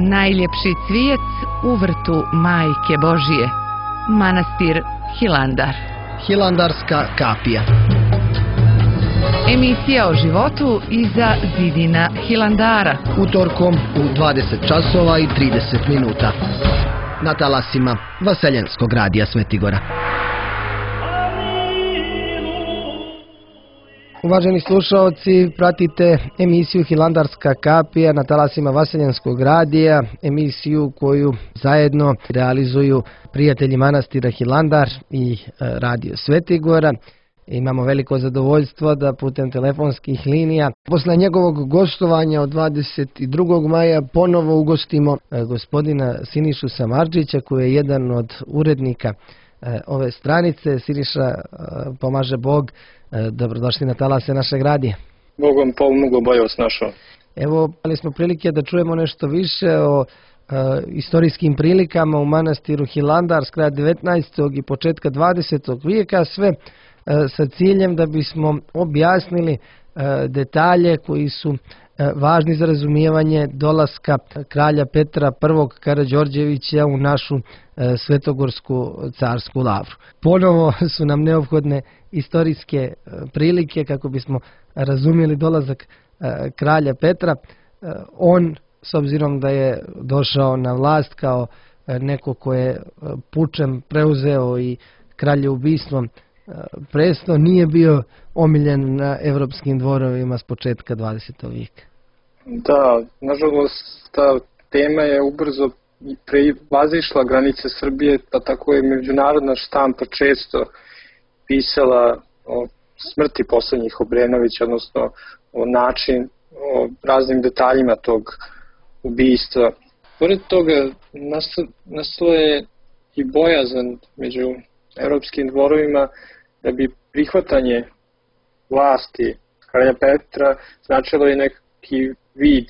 najljepši cvijet u vrtu Majke Božije, manastir Hilandar. Hilandarska kapija. Emisija o životu iza zidina Hilandara. Utorkom u 20 časova i 30 minuta. Na talasima Vaseljenskog radija Svetigora. Uvaženi slušaoci, pratite emisiju Hilandarska kapija na talasima Vaseljenskog radija, emisiju koju zajedno realizuju prijatelji manastira Hilandar i radio Svetigora. Imamo veliko zadovoljstvo da putem telefonskih linija, posle njegovog gostovanja od 22. maja, ponovo ugostimo gospodina Sinišu Samardžića, koji je jedan od urednika ove stranice. Siniša, pomaže Bog, dobrodošli na talase našeg radija. Bogom pomogao, bolje vas našao. Evo, ali smo prilike da čujemo nešto više o istorijskim prilikama u manastiru Hilandar s kraja 19. i početka 20. vijeka, sve sa ciljem da bismo objasnili detalje koji su važni za razumijevanje dolaska kralja Petra I. Karađorđevića u našu Svetogorsku carsku lavru. Ponovo su nam neophodne istorijske prilike kako bismo razumjeli dolazak kralja Petra. On, s obzirom da je došao na vlast kao neko ko je pučem preuzeo i kraljeubistvom presto, nije bio omiljen na evropskim dvorovima s početka 20. vijeka. Da, nažalost, ta tema je ubrzo prevazišla granice Srbije, pa tako je međunarodna štampa često pisala o smrti poslednjih Obrenovića, odnosno o raznim detaljima tog ubijstva. Pored toga, nastalo je i bojazan među evropskim dvorovima da bi prihvatanje vlasti kralja Petra značilo i neki vid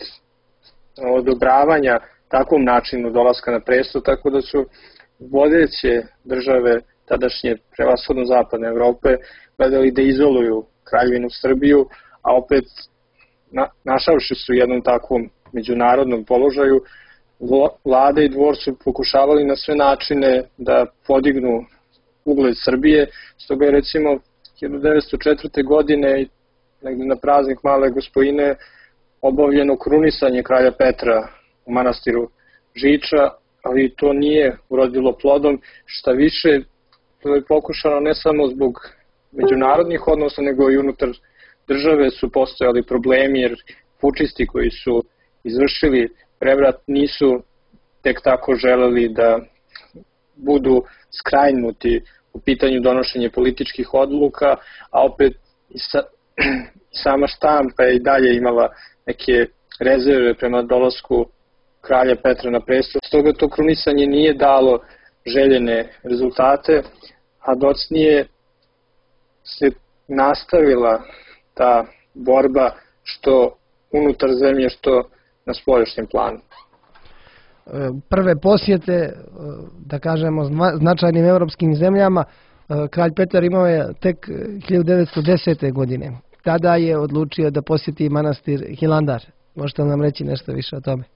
odobravanja takvom načinu dolaska na presto, tako da su vodeće države tadašnje prevashodno zapadne Evrope gledali da izoluju kraljevinu Srbiju, a opet našavši su u jednom takvom međunarodnom položaju, vlada i dvor su pokušavali na sve načine da podignu ugled Srbije. Stoga je recimo 1904. godine negde na praznik Male Gospojine obavljeno krunisanje kralja Petra u manastiru Žiča, ali to nije urodilo plodom. Šta više, to je pokušano ne samo zbog međunarodnih odnosa, nego i unutar države su postojali problemi, jer pučisti koji su izvršili prevrat nisu tek tako želeli da budu skrajnuti u pitanju donošenja političkih odluka, a opet i sama štampa je i dalje imala neke rezerve prema dolasku kralja Petra na presto. Stoga to krunisanje nije dalo željene rezultate, a docnije se nastavila ta borba što unutar zemlje, što na spoljašnjem planu. Prve posjete, da kažemo, značajnim evropskim zemljama, kralj Petar imao je tek 1910. godine. Tada je odlučio da posjeti manastir Hilandar. Možete li nam reći nešto više o tome?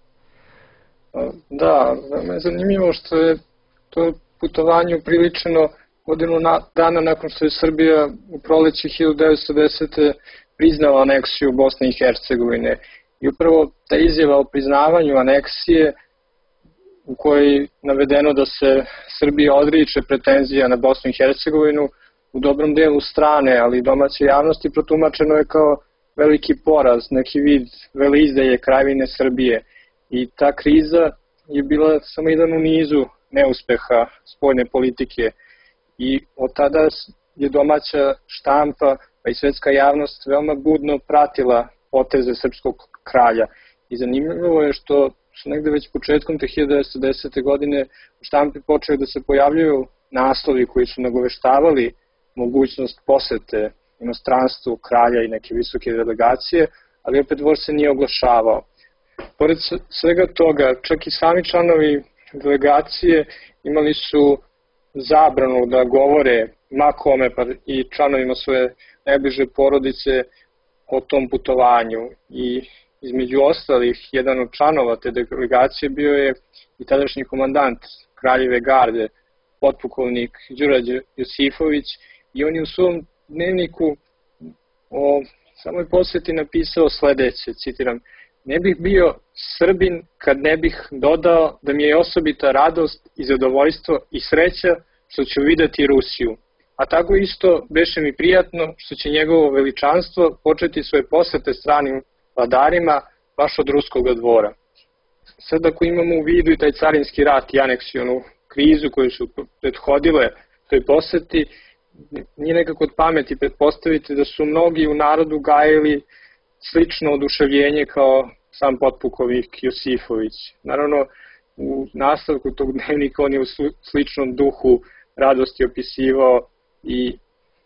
Da, me je zanimljivo što je to putovanje upriličeno godinu dana nakon što je Srbija u proleće 1910. priznala aneksiju Bosne i Hercegovine. I upravo ta izjava o priznavanju aneksije, u kojoj je navedeno da se Srbija odriče pretenzija na Bosnu i Hercegovinu, u dobrom delu strane, ali i domaće javnosti, protumačeno je kao veliki poraz, neki vid veleizdaje Kraljevine Srbije. I ta kriza je bila samo jedan u nizu neuspeha spoljne politike. I od tada je domaća štampa, pa i svetska javnost veoma budno pratila poteze srpskog kralja. I zanimljivo je što su negde već početkom 1910. godine u štampi počeli da se pojavljuju naslovi koji su nagoveštavali mogućnost posete inostranstvu kralja i neke visoke delegacije, ali opet dvor se nije oglašavao. Pored svega toga, čak i sami članovi delegacije imali su zabranu da govore ma kome, pa i članovima svoje najbliže porodice o tom putovanju. I između ostalih, jedan od članova te delegacije bio je i tadašnji komandant Kraljeve garde, potpukovnik Đurađe Josifović, i on je u svom dnevniku o samoj poseti napisao sledeće, citiram: "Ne bih bio Srbin kad ne bih dodao da mi je osobita radost i zadovoljstvo i sreća što ću videti Rusiju. A tako isto beše mi prijatno što će njegovo veličanstvo početi svoje posete stranim vladarima baš od ruskog dvora." Sad ako imamo u vidu i taj carinski rat i aneksionu krizu koju su prethodile toj poseti, nije nekako od pameti pretpostaviti da su mnogi u narodu gajili slično oduševljenje kao sam potpukovnik Josifović. Naravno, u nastavku tog dnevnika on je u sličnom duhu radosti opisivao i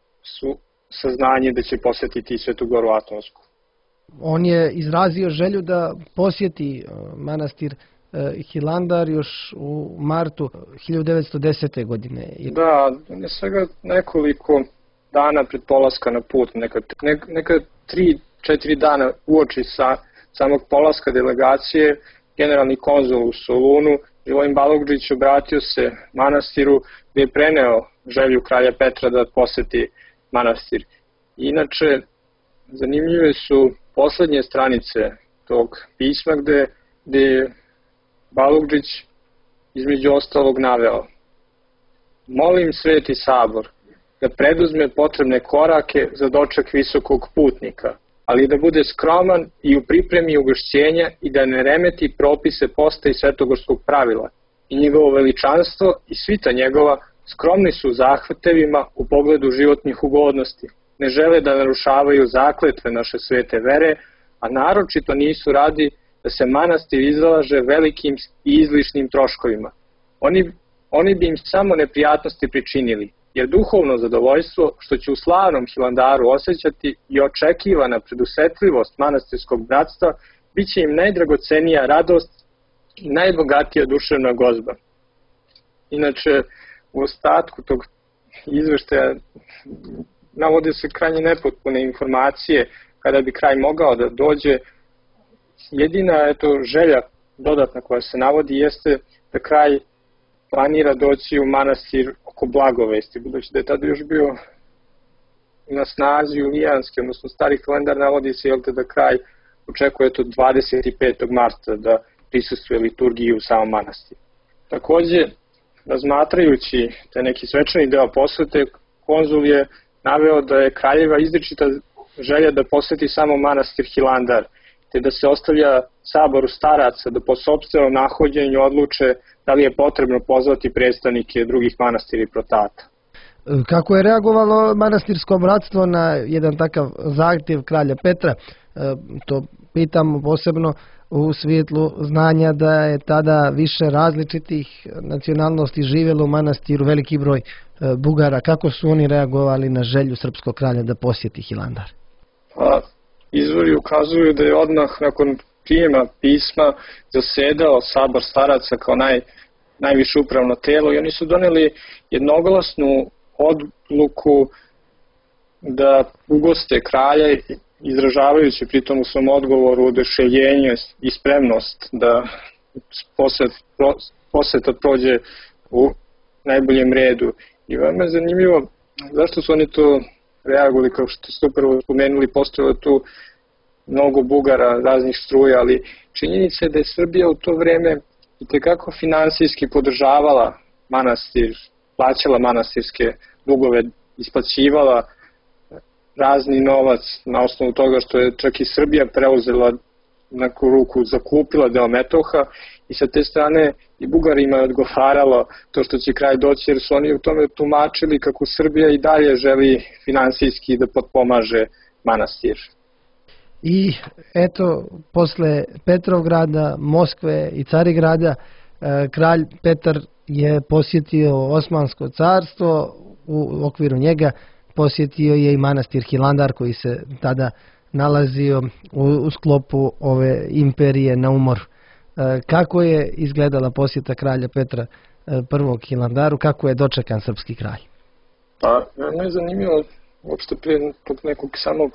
saznanje da će posetiti Svetu Goru Atomsku. On je izrazio želju da posjeti manastir Hilandar još u martu 1910. godine. Da, svega nekoliko dana pred polaska na put, neka 3-4 dana uoči samog polaska delegacije, generalni konzul u Solunu, Živojin Balogdžić, obratio se manastiru gde je preneo želju kralja Petra da poseti manastir. Inače, zanimljive su poslednje stranice tog pisma gde je Balogdžić između ostalog naveo: "Molim Sveti Sabor da preduzme potrebne korake za doček visokog putnika, ali da bude skroman i u pripremi ugošćenja i da ne remeti propise posta i svetogorskog pravila. I njegovo veličanstvo i svita njegova skromni su zahvatevima u pogledu životnih ugodnosti. Ne žele da narušavaju zakletve naše svete vere, a naročito nisu radi da se manastir izlaže velikim i izlišnim troškovima. Oni bi im samo neprijatnosti pričinili, jer duhovno zadovoljstvo što će u slavnom Hilandaru osjećati i očekivana predusetljivost manastirskog bratstva bit će im najdragocenija radost i najbogatija duševna gozba." Inače, u ostatku tog izveštaja navode se krajnje nepotpune informacije kada bi kraj mogao da dođe. Jedina želja dodatna koja se navodi jeste da kraj planira doći u manastir oko Blagovesti, budući da je tada još bio na snazi julijanski, odnosno stari kalendar navodi se da kraj očekuje 25. marta da prisustuje liturgiji u samom manastiru. Takođe, razmatrajući taj neki svečani deo posete, konzul je naveo da je kraljeva izričita želja da poseti samo manastir Hilandar, te da se ostavlja saboru staraca da po sopstvenom nahođenju odluče da li je potrebno pozvati predstavnike drugih manastira i protata. Kako je reagovalo manastirsko bratstvo na jedan takav zahtjev kralja Petra? To pitamo posebno u svjetlu znanja da je tada više različitih nacionalnosti živjelo u manastiru, veliki broj Bugara. Kako su oni reagovali na želju srpskog kralja da posjeti Hilandar? Izvori ukazuju da je odmah nakon prijema pisma zasedao sabor staraca kao najviše upravno telo i oni su doneli jednoglasnu odluku da ugoste kralja, izražavajući pritom u svom odgovoru oduševljenje i spremnost da poseta prođe u najboljem redu. I veoma je zanimljivo zašto su oni to reagovali, kao što ste upravo spomenuli, postojalo tu mnogo Bugara, raznih struja, ali činjenica je da je Srbija u to vreme itekako finansijski podržavala manastir, plaćala manastirske dugove, isplaćivala razni novac na osnovu toga što je čak i Srbija preuzela na ruku, zakupila deo Metoha i sa te strane i Bugarima je odgovaralo to što će kraj doći, jer su oni u tome tumačili kako Srbija i dalje želi finansijski da potpomaže manastir. I eto, posle Petrovgrada, Moskve i Carigrada, kralj Petar je posjetio Osmansko carstvo, u okviru njega posjetio je i manastir Hilandar koji se tada nalazio u sklopu ove imperije na umor. Kako je izgledala posjeta kralja Petra I Hilandaru, kako je dočekan srpski kralj? Pa, veoma je zanimljivo, uopšte prije nekog samog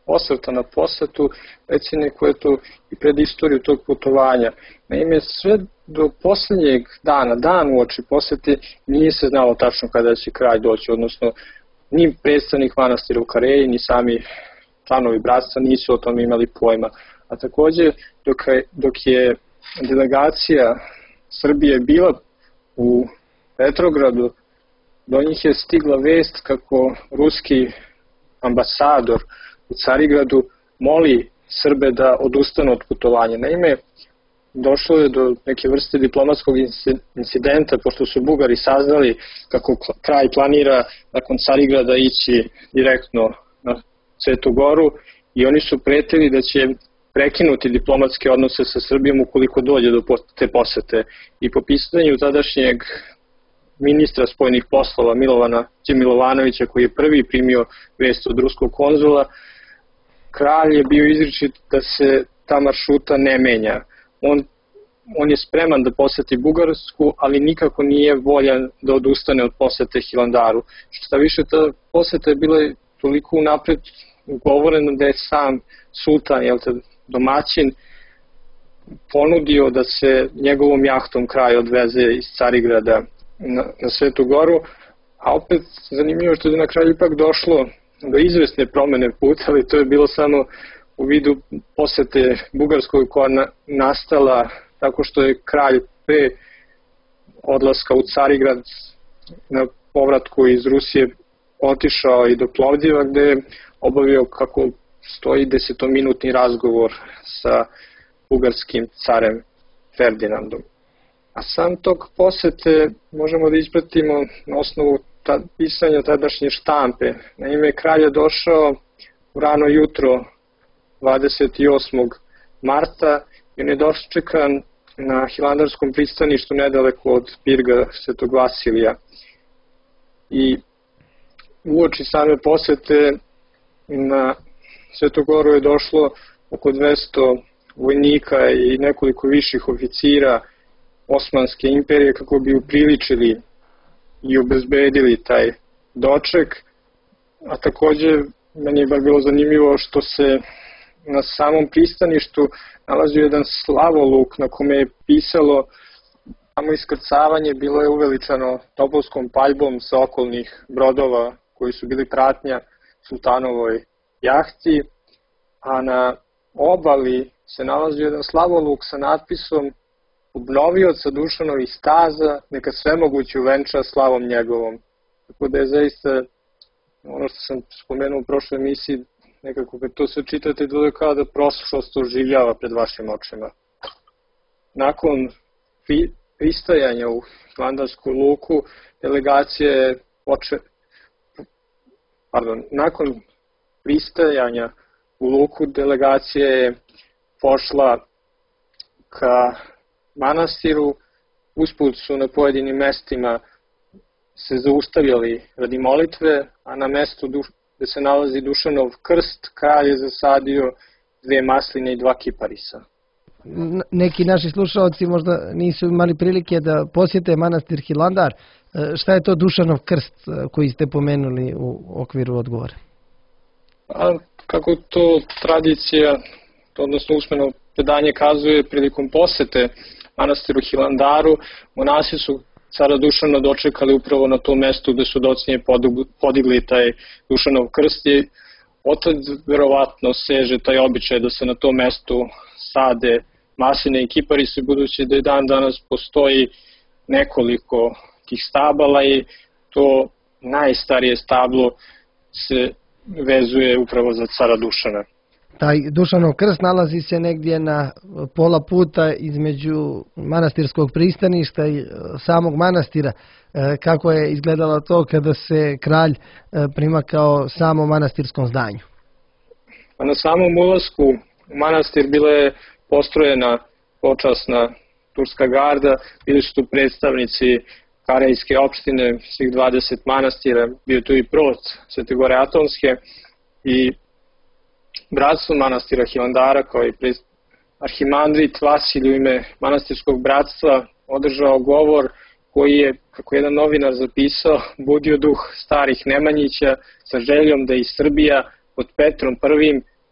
osvrta na posetu, reci neku i predistoriju tog putovanja. Naime, sve do poslednjeg dana, dan uoči posete, nije se znalo tačno kada će kralj doći, odnosno ni predstavnik manastira u Kareji, ni sami članovi bratstva nisu o tom imali pojma. A takođe, dok je delegacija Srbije bila u Petrogradu, do njih je stigla vest kako ruski ambasador u Carigradu moli Srbe da odustanu od putovanja. Naime, došlo je do neke vrste diplomatskog incidenta, pošto su Bugari saznali kako kralj planira nakon Carigrada ići direktno na Svetu Goru i oni su pretili da će prekinuti diplomatske odnose sa Srbijom ukoliko dođe do te posete. I po pitanju tadašnjeg ministra spoljnih poslova Milovana Milovanovića, koji je prvi primio vest od ruskog konzula, kralj je bio izričit da se ta maršruta ne menja. On je spreman da poseti Bugarsku, ali nikako nije voljan da odustane od posete Hilandaru. Šta više, ta poseta je bila toliko unapred ugovorena da je sam sultan, domaćin, ponudio da se njegovom jahtom kralj odveze iz Carigrada na Svetu Goru, a opet zanimljivo što je na kraju ipak došlo do izvesne promene puta, ali to je bilo samo u vidu posete Bugarskoj koja nastala tako što je kralj pre odlaska u Carigrad na povratku iz Rusije otišao i do Plovdiva, gde je obavio, kako stoji, 10-minutni razgovor sa bugarskim carem Ferdinandom. A sam tog posete možemo da ispratimo na osnovu pisanja tadašnje štampe. Naime, kralj je došao u rano jutro 28. marta i on je dočekan na Hilandarskom pristaništu nedaleko od Pirga Svetog Vasilija. I uoči same posete na Svetu Goru je došlo oko 200 vojnika i nekoliko viših oficira Osmanske imperije kako bi upriličili i obezbedili taj doček. A takođe, meni je bar bilo zanimljivo što se na samom pristaništu nalazio jedan slavoluk na kome je pisalo samo iskrcavanje bilo je uveličano topovskom paljbom sa okolnih brodova koji su bili pratnja sultanovoj jahti, a na obali se nalazio jedan slavoluk sa natpisom obnovioca Dušanovih staza, neka svemogući uvenča slavom njegovom. Tako da je zaista, ono što sam spomenuo u prošloj emisiji, nekako kad to sve čitate, dole kao da prošlost oživljava pred vašim očima. Nakon pristajanja u Hilandarsku luku, delegacija je nakon pristajanja u luku, delegacija je pošla ka manastiru. Usput su na pojedinim mestima se zaustavljali radi molitve, a na mestu gde se nalazi Dušanov krst, kralj je zasadio 2 masline i 2 kiparisa. Neki naši slušalci možda nisu imali prilike da posjete manastir Hilandar. Šta je to Dušanov krst koji ste pomenuli u okviru odgovora? Kako to tradicija, odnosno usmeno predanje kazuje, prilikom posete manastiru Hilandaru, monasi su cara Dušana dočekali upravo na tom mestu gde su docnije podigli taj Dušanov krst i otad verovatno seže taj običaj da se na tom mestu sade masline i kiparisi, budući da i dan danas postoji nekoliko tih stabala i to najstarije stablo se vezuje upravo za cara Dušana. Taj Dušanov krst nalazi se negdje na pola puta između manastirskog pristaništa i samog manastira. Kako je izgledalo to kada se kralj primakao samom manastirskom zdanju? Na samom ulasku u manastir bila je postrojena počasna turska garda, bili su tu predstavnici Karejske opštine, svih 20 manastira, bio tu i proc Svete Gore Atonske i bratstvo manastira Hilandara, kao i arhimandrit Vasilij u ime manastirskog bratstva održao govor koji je, kako jedan novinar zapisao, budio duh starih Nemanjića sa željom da i Srbija pod Petrom I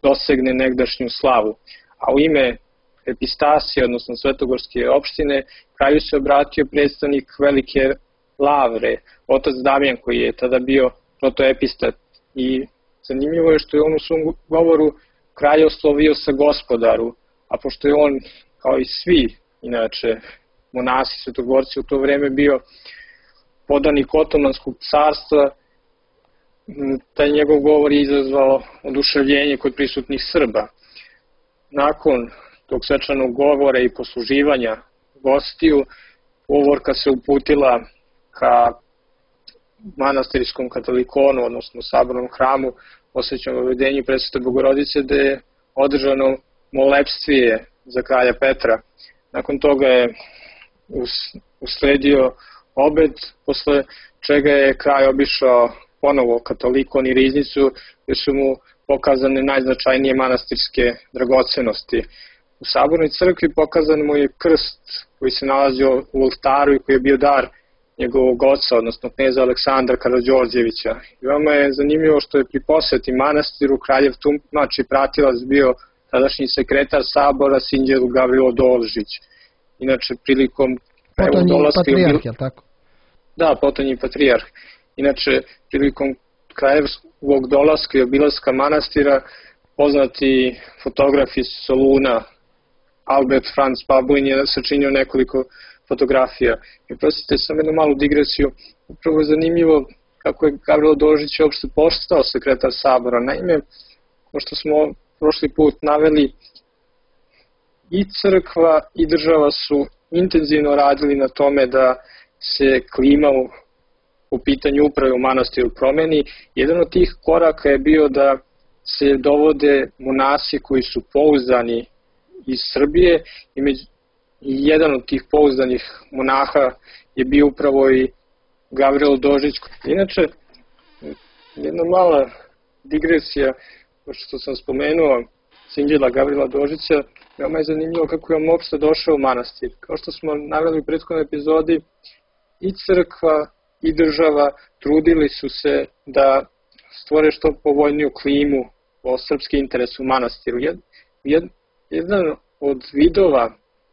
dosegne negdašnju slavu. A u ime Epistasije, odnosno Svetogorske opštine, kralju se obratio predstavnik Velike Lavre, otac Damjan, koji je tada bio protoepistat. I zanimljivo je što je on u svom govoru kralja oslovio sa gospodaru, a pošto je on, kao i svi, inače, monasi, svetogorci u to vreme bio podanik Otomanskog carstva, taj njegov govor je izazvao oduševljenje kod prisutnih Srba. Nakon tog svečanog govora i posluživanja gostiju, povorka se uputila ka manastirskom katolikonu, odnosno sabornom hramu posvećenom Vavedenju Presvete Bogorodice, gde je održano molepstvije za kralja Petra. Nakon toga je usledio obed, posle čega je kralj obišao ponovo katolikon i riznicu, gde su mu pokazane najznačajnije manastirske dragocenosti. U sabornoj crkvi pokazan mu je krst koji se nalazio u oltaru i koji je bio dar njegovog oca, odnosno kneza Aleksandra Karađorđevića. I veoma je zanimljivo što je pri poseti manastiru kraljev tumač i pratilac bio tadašnji sekretar sabora Sinđel Gavrilo Dolžić. Inače, prilikom potonji patrijarh, je li tako? Da, potonji patrijarh. Inače, prilikom kraljevskog dolaska i obilaska manastira, poznati fotograf iz Soluna, Albert Franz Pablin, je sačinio nekoliko fotografija. I prostite sam jednu malu digresiju. Upravo je zanimljivo kako je Gavrilo Dolžić uopšte postao sekretar sabora. Naime, kao što smo prošli put naveli, i crkva i država su intenzivno radili na tome da se klima u pitanju uprave u manastiru promeni. Jedan od tih koraka je bio da se dovode monasi koji su pouzdani iz Srbije i jedan od tih pouzdanih monaha je bio upravo i Gavrilo Dolžić. Inače, jedna mala digresija, što sam spomenuo, Sinđela Gavrila Dolžića, veoma je zanimljivo kako je on uopšte došao u manastir. Kao što smo naveli u prethodnoj epizodi, i crkva i država trudili su se da stvore što povoljniju klimu o srpski interes u manastiru. Jedan od vidova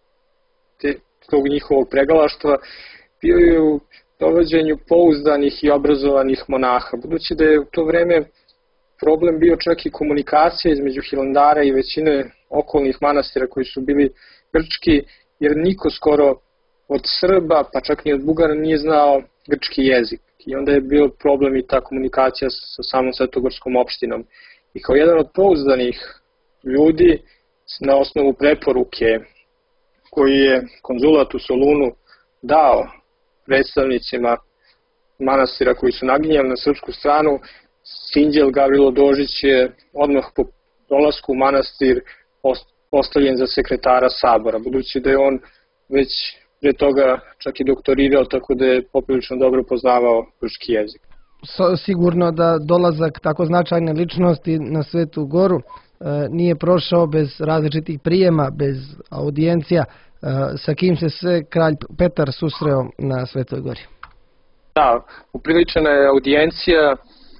tog njihovog pregalaštva bio je u dovođenju pouzdanih i obrazovanih monaha, budući da je u to vreme problem bio čak i komunikacija između Hilandara i većine okolnih manastira koji su bili grčki, jer niko skoro od Srba, pa čak ni od Bugara, nije znao grčki jezik. I onda je bio problem i ta komunikacija sa samom Svetogorskom opštinom. I kao jedan od pouzdanih ljudi, na osnovu preporuke koji je konzulat u Solunu dao predstavnicima manastira koji su naginjali na srpsku stranu, Sinđel Gavrilo Dolžić je odmah po dolasku u manastir postavljen za sekretara sabora, budući da je on već pre toga čak i doktorirao, tako da je poprilično dobro poznavao grčki jezik. Sigurno da dolazak tako značajne ličnosti na Svetu Goru nije prošao bez različitih prijema, bez audijencija. Sa kim se sve kralj Petar susreo na Svetoj Gori? Da, upriličena je audijencija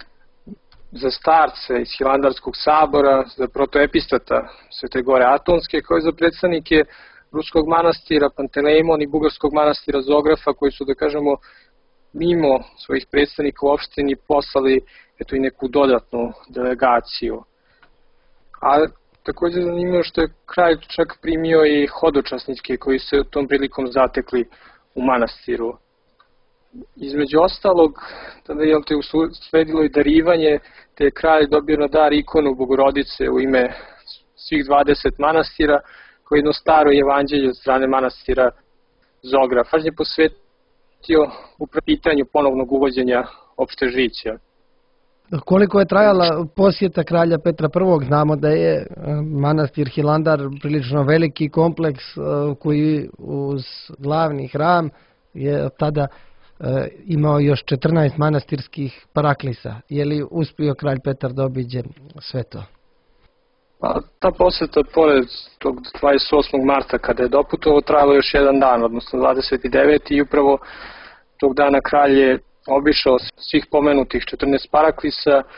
za starce iz Hilandarskog sabora, za protoepistata Svete Gore Atonske, kao i za predstavnike ruskog manastira Pantelejmon i bugarskog manastira Zografa, koji su, da kažemo, mimo svojih predstavnika u opštini poslali i neku dodatnu delegaciju. A takođe zanimljivo što je kralj čak primio i hodočasnike koji se u tom prilikom zatekli u manastiru. Između ostalog, tada je usledilo i darivanje, te je kralj dobio na dar ikonu Bogorodice u ime svih 20 manastira, koji je jedno staro evanđelje od strane manastira Zograf. Pažnje posvetio u pitanju ponovnog uvođenja opštežića. Koliko je trajala posjeta kralja Petra I? Znamo da je manastir Hilandar prilično veliki kompleks koji uz glavni hram je tada imao još 14 manastirskih paraklisa. Je li uspio kralj Petar da obiđe sve to? Pa, ta posjeta, pored tog 28. marta kada je doputovao, trajalo još jedan dan, odnosno 29. i upravo tog dana kralj je obišao svih pomenutih 14 paraklisa,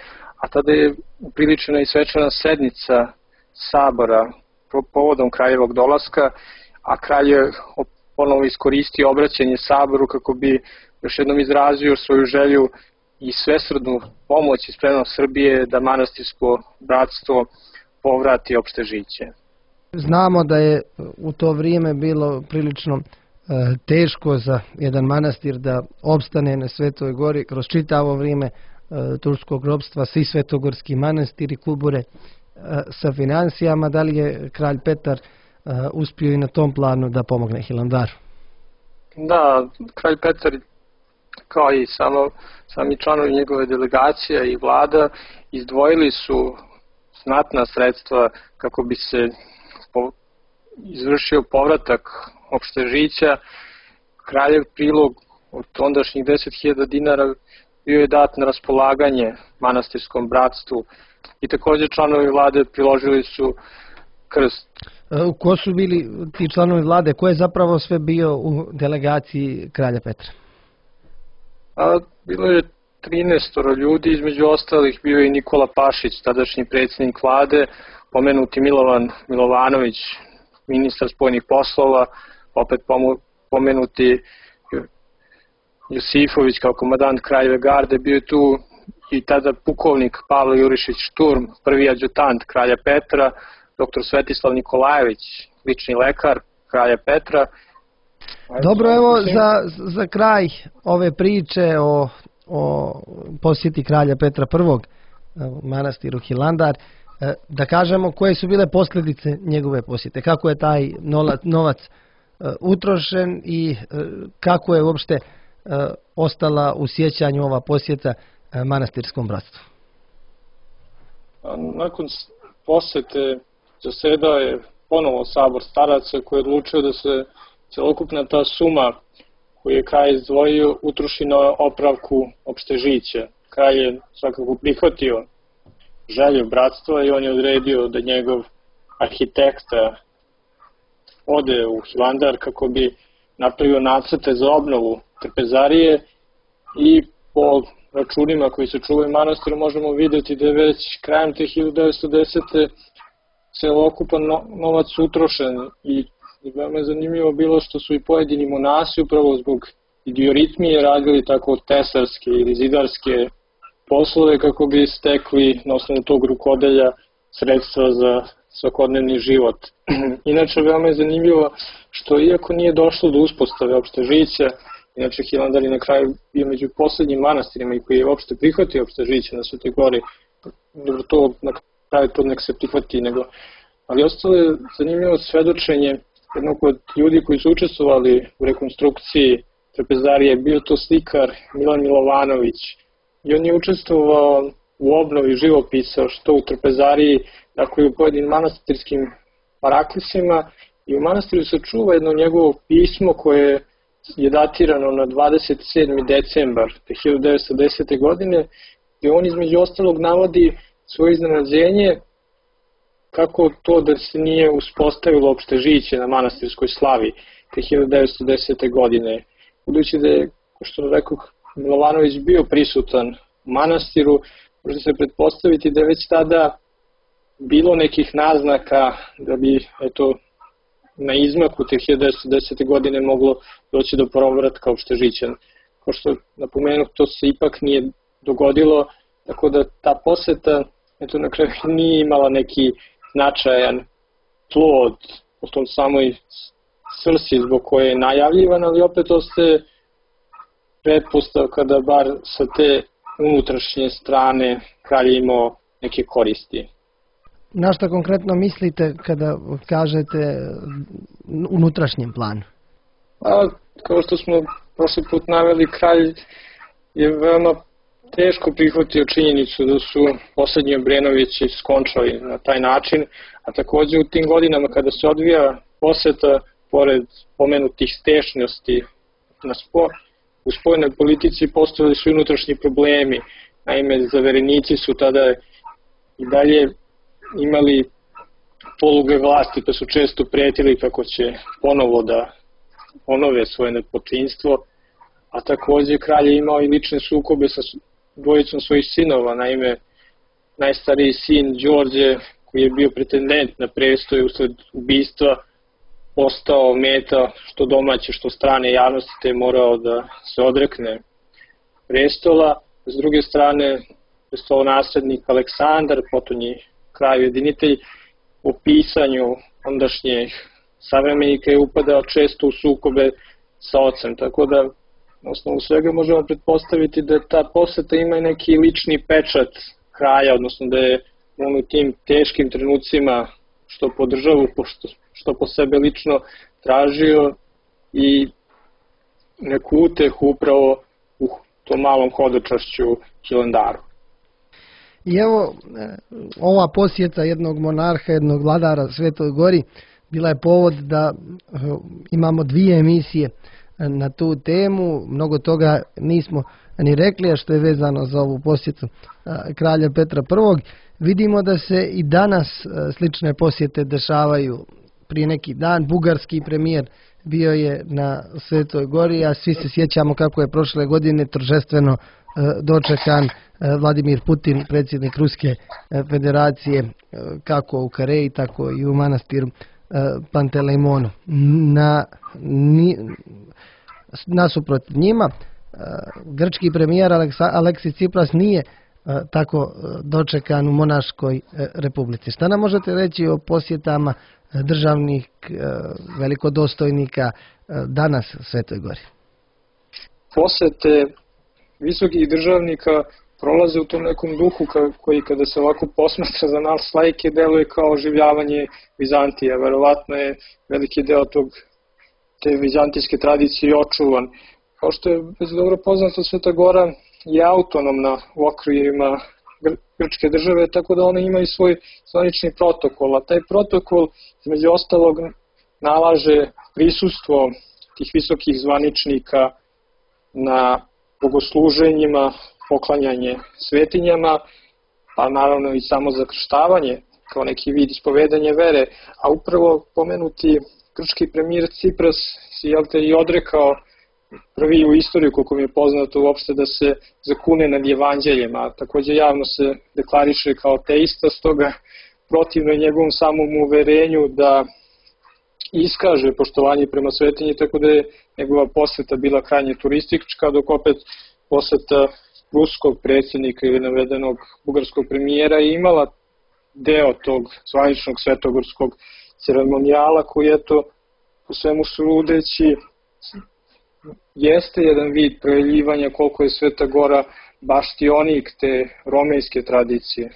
a tada je upriličena i svečana sednica sabora povodom kraljevog dolaska, a kralj je ponovo iskoristio obraćanje saboru kako bi još jednom izrazio svoju želju i svesrdnu pomoć i spremnost Srbije da manastirsko bratstvo povrati Opštežiće. Znamo da je u to vrijeme bilo prilično teško za jedan manastir da opstane na Svetoj gori kroz čitavo vrijeme turskog ropstva, svi svetogorski manastiri kubure sa financijama. Da li je kralj Petar uspio i na tom planu da pomogne Hilandaru? Da, kralj Petar kao i sami članovi njegove delegacije i vlada izdvojili su znatna sredstva kako bi se izvršio povratak Opštežića. Kraljev prilog od ondašnjih 10.000 dinara bio je dat na raspolaganje manastirskom bratstvu i također članovi vlade priložili su krst. Ko su bili ti članovi vlade? Ko je zapravo sve bio u delegaciji kralja Petra? Bilo je 13 ljudi, između ostalih bio je i Nikola Pašić, tadašnji predsjednik vlade, pomenuti Milovan Milovanović, ministar spoljnih poslova, opet pomenuti Josifović kao komandant Kraljeve garde, bio je tu i tada pukovnik Pavle Jurišić Šturm, prvi adjutant kralja Petra, dr. Svetislav Nikolajević, lični lekar kralja Petra. Dobro, evo za kraj ove priče o posjeti kralja Petra I manastiru Hilandar, da kažemo koje su bile posljedice njegove posjete, kako je taj novac utrošen i kako je uopšte ostala u sjećanju ova posjeta manastirskom bratstvu. Nakon posjete zasedao je ponovo sabor staraca koji je odlučio da se celokupna ta suma koju je kralj izdvojio utroši na opravku Opštežića. Kralj je svakako prihvatio želju bratstva i on je odredio da njegov arhitekta ode u Hilandar kako bi napravio nacrte za obnovu trpezarije i po računima koji se čuvaju manastiru možemo vidjeti da je već krajem te 1910. celokupan novac utrošen i veoma je zanimljivo bilo što su i pojedini monasi upravo zbog idioritmije radili tako tesarske ili zidarske poslove kako bi stekli na osnovu tog rukodelja sredstva za svakodnevni život. Inače, veoma je zanimljivo što iako nije došlo do uspostave Opštežića, inače Hilandar je na kraju bio među poslednjim manastirima i koji je uopšte prihvatio Opštežića na Svetoj gori, dobro to na kraju to nek se prihvati, ali ostalo je zanimljivo svedočenje jednog od ljudi koji su učestvovali u rekonstrukciji trpezarije, bio to slikar Milan Milovanović i on je učestvovao u obnovi živopisa što u trpezariji, tako i u pojedinim manastirskim paraklisima i u manastiru se čuva jedno njegovo pismo koje je datirano na 27. decembar 1910. godine gdje on između ostalog navodi svoje iznenađenje kako to da se nije uspostavilo Opštežiće na manastirskoj slavi te 1910. godine. Budući da je, kao što rekao, Milovanović bio prisutan u manastiru, može se pretpostaviti da je već tada bilo nekih naznaka da bi na izmaku te 1910. godine moglo doći do povratka Opštežića. Kao što napomenu, to se ipak nije dogodilo, tako da ta poseta na kraju nije imala neki značajan plod u tom samoj svrsi zbog koje je najavljivan, ali opet ostaje pretpostavka da bar sa te unutrašnje strane kralj imao neke koristi. Na šta konkretno mislite kada kažete unutrašnjem planu? Kao što smo prošli put naveli, kralj je veoma teško prihvatio činjenicu da su poslednji Obrenovići skončali na taj način, a takođe u tim godinama kada se odvija poseta, pored pomenutih stešnosti u spoljnoj politici postojali su i unutrašnji problemi. Naime, zaverenici su tada i dalje imali poluge vlasti, pa su često pretili kako će ponovo da ponove svoje nepočinstvo, a takođe kralj je imao i lične sukobe sa dvojicom svojih sinova. Naime, najstariji sin Đorđe, koji je bio pretendent na prestol, usled ubistva postao meta što domaće, što strane javnosti, te je morao da se odrekne prestola. S druge strane, prestolonaslednik Aleksandar, potonji kralj jedinitelj, po pisanju ondašnjih savremenika je upadao često u sukobe sa ocem, tako da na osnovu svega možemo pretpostaviti da ta poseta ima i neki lični pečat kralja, odnosno da je on u tim teškim trenucima što po državu, što po sebe lično tražio i neku utehu upravo u tom malom hodočašću Hilandaru. I evo, ova posjeta jednog monarha, jednog vladara Svetoj Gori, bila je povod da imamo 2 emisije na tu temu. Mnogo toga nismo ni rekli, a što je vezano za ovu posjetu kralja Petra I. Vidimo da se i danas slične posjete dešavaju. Prije neki dan bugarski premijer bio je na Svetoj Gori, a svi se sjećamo kako je prošle godine торжествено dočekan Vladimir Putin, predsjednik Ruske federacije, kako u Kareji, tako i u manastiru Pantelejmonu. Nasuprot njima, grčki premijer Aleksis Tsipras nije tako dočekan u Monaškoj republici. Šta nam možete reći o posjetama državnih velikodostojnika danas Svetoj Gori? Posete visokih državnika prolaze u tom nekom duhu koji kada se ovako posmatra za nas laike deluje kao oživljavanje Vizantije. Verovatno je veliki deo te vizantijske tradicije očuvan. Kao što je već dobro poznato, Sveta Gora je autonomna u okvirima grčke države, tako da ona ima i svoj zvanični protokol, a taj protokol između ostalog nalaže prisustvo tih visokih zvaničnika na bogosluženjima, poklanjanje svetinjama, pa naravno i samo zakrštavanje kao neki vid ispovedanja vere, a upravo pomenuti grčki premijer Tsipras se i odrekao prvi u istoriju, koliko mi je poznato uopšte, da se zakune nad evanđeljem, a takođe javno se deklariše kao teista, stoga protivno je njegovom samom uverenju da iskaže poštovanje prema svetinji, tako da je njegova poseta bila krajnje turistička, dok opet poseta ruskog predsjednika ili navedenog bugarskog premijera je imala deo tog zvaničnog svetogorskog ceremonijala koji je to u svemu sudeći jeste jedan vid projeljivanja koliko je Sveta Gora baštionik te romejske tradicije.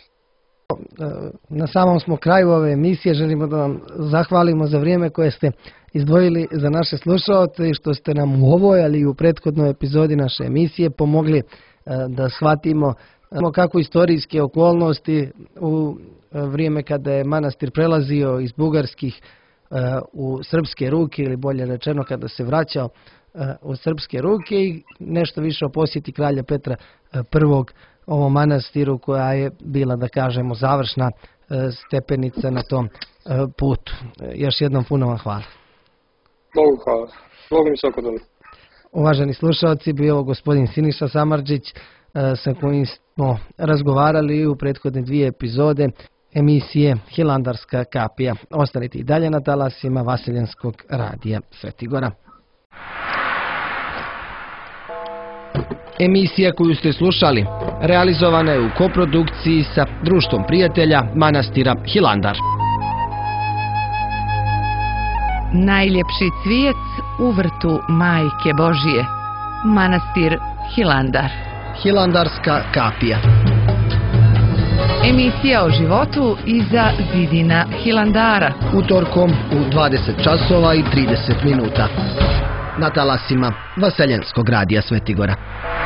Na samom smo kraju ove emisije, želimo da vam zahvalimo za vrijeme koje ste izdvojili za naše slušaoce i što ste nam u ovoj, ali i u prethodnoj epizodi naše emisije pomogli da shvatimo kako istorijske okolnosti u vrijeme kada je manastir prelazio iz bugarskih u srpske ruke, ili bolje rečeno kada se vraćao u srpske ruke, i nešto više o posjeti kralja Petra I ovom manastiru, koja je bila, da kažemo, završna stepenica na tom putu. Još jednom puno vam hvala. Bogu hvala. Bogu mi svako dobro. Uvaženi slušalci, bio ovo gospodin Siniša Samardžić sa kojim smo razgovarali u prethodne 2 epizode emisije Hilandarska kapija. Ostanite i dalje na talasima Vaseljenskog radija Svetigora. Emisija koju ste slušali realizovana je u koprodukciji sa Društvom prijatelja manastira Hilandar. Najljepši cvijet u vrtu Majke Božije. Manastir Hilandar. Hilandarska kapija. Emisija o životu iza zidina Hilandara. Utorkom u 20 časova i 30 minuta. Na talasima Vaseljenskog radija Svetigora.